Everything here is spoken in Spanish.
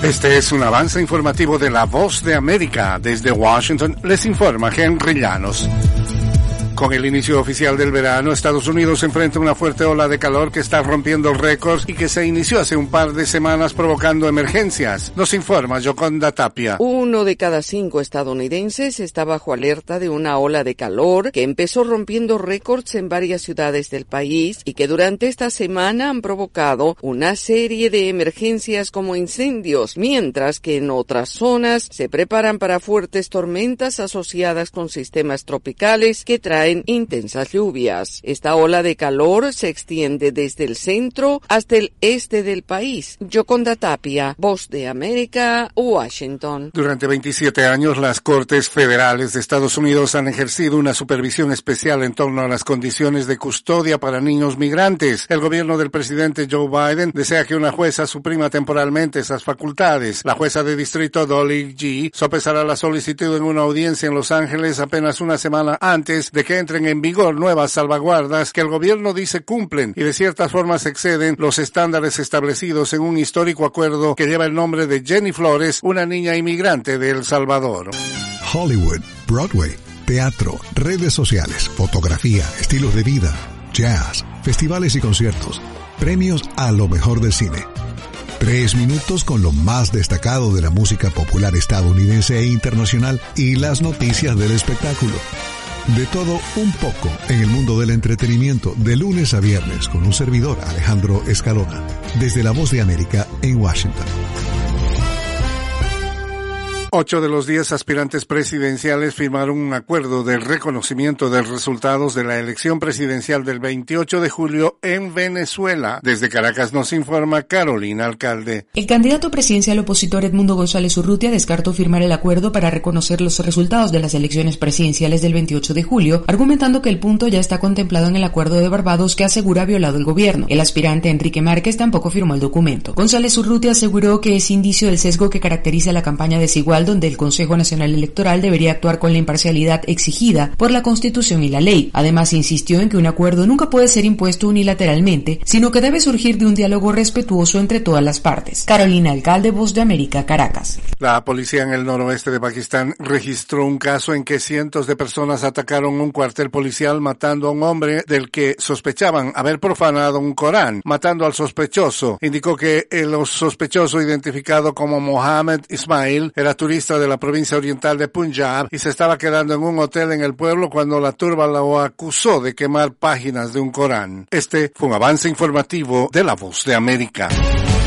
Este es un avance informativo de La Voz de América. Desde Washington les informa Henry Llanos. Con el inicio oficial del verano, Estados Unidos enfrenta una fuerte ola de calor que está rompiendo récords y que se inició hace un par de semanas provocando emergencias. Nos informa Yoconda Tapia. 1 de cada 5 estadounidenses está bajo alerta de una ola de calor que empezó rompiendo récords en varias ciudades del país y que durante esta semana han provocado una serie de emergencias como incendios, mientras que en otras zonas se preparan para fuertes tormentas asociadas con sistemas tropicales que traen intensas lluvias. Esta ola de calor se extiende desde el centro hasta el este del país. Yoconda Tapia, Voz de América, Washington. Durante 27 años, las Cortes Federales de Estados Unidos han ejercido una supervisión especial en torno a las condiciones de custodia para niños migrantes. El gobierno del presidente Joe Biden desea que una jueza suprima temporalmente esas facultades. La jueza de distrito Dolly G. sopesará la solicitud en una audiencia en Los Ángeles apenas una semana antes de que entren en vigor nuevas salvaguardas que el gobierno dice cumplen y de ciertas formas exceden los estándares establecidos en un histórico acuerdo que lleva el nombre de Jenny Flores, una niña inmigrante de El Salvador. Hollywood, Broadway, teatro, redes sociales, fotografía, estilos de vida, jazz, festivales y conciertos, premios a lo mejor del cine. 3 minutos con lo más destacado de la música popular estadounidense e internacional y las noticias del espectáculo. De todo un poco en el mundo del entretenimiento, de lunes a viernes, con un servidor, Alejandro Escalona, desde La Voz de América en Washington. 8 de los 10 aspirantes presidenciales firmaron un acuerdo de reconocimiento de resultados de la elección presidencial del 28 de julio en Venezuela. Desde Caracas nos informa Carolina Alcalde. El candidato presidencial opositor Edmundo González Urrutia descartó firmar el acuerdo para reconocer los resultados de las elecciones presidenciales del 28 de julio, argumentando que el punto ya está contemplado en el acuerdo de Barbados que asegura violado el gobierno. El aspirante Enrique Márquez tampoco firmó el documento. González Urrutia aseguró que es indicio del sesgo que caracteriza la campaña desigual donde el Consejo Nacional Electoral debería actuar con la imparcialidad exigida por la Constitución y la ley. Además, insistió en que un acuerdo nunca puede ser impuesto unilateralmente, sino que debe surgir de un diálogo respetuoso entre todas las partes. Carolina Alcalde, Voz de América, Caracas. La policía en el noroeste de Pakistán registró un caso en que cientos de personas atacaron un cuartel policial matando a un hombre del que sospechaban haber profanado un Corán, matando al sospechoso. Indicó que el sospechoso, identificado como Mohammed Ismail, era turista de la provincia oriental de Punjab y se estaba quedando en un hotel en el pueblo cuando la turba lo acusó de quemar páginas de un Corán. Este fue un avance informativo de La Voz de América.